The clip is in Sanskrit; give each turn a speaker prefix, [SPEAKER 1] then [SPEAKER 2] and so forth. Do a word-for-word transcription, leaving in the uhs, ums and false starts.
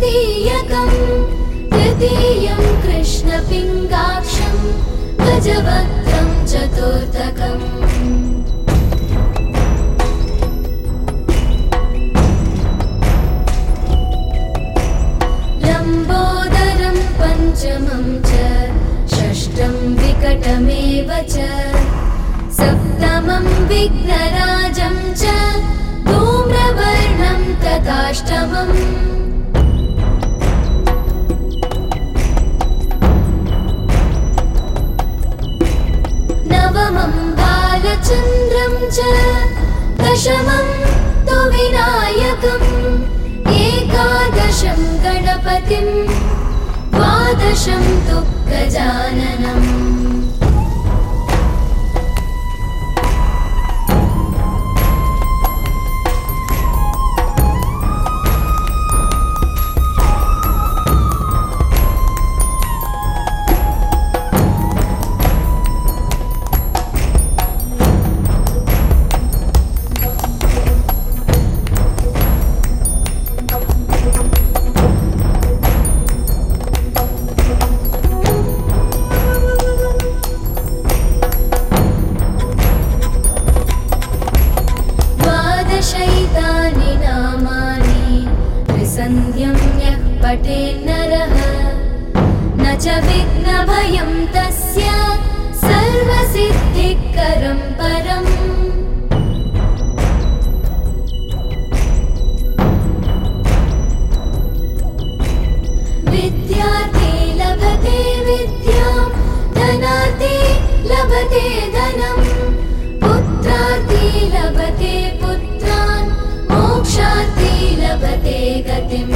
[SPEAKER 1] द्वितीयकम् तृतीयं कृष्णपिङ्गाक्षं गजवक्त्रं चतुर्थकम् लम्बोदरं पञ्चमं च षष्ठं विकटमेव च सप्तमं विघ्नराजं च धूम्रवर्णं तथाष्टमम् नवमं बालचन्द्रं च दशमं तु विनायकम् एकादशं गणपतिं द्वादशं तु गजाननम् द्वादशैतानि नामानि त्रिसन्ध्यं यः पठेन्नरः न च विघ्नभयं तस्य सर्वसिद्धिकरं परम् विद्यार्थी लभते विद्यां धनार्थी लभते धनम् पुत्रार्थी लभते पुत्रान् मोक्षार्थी लभते गतिम्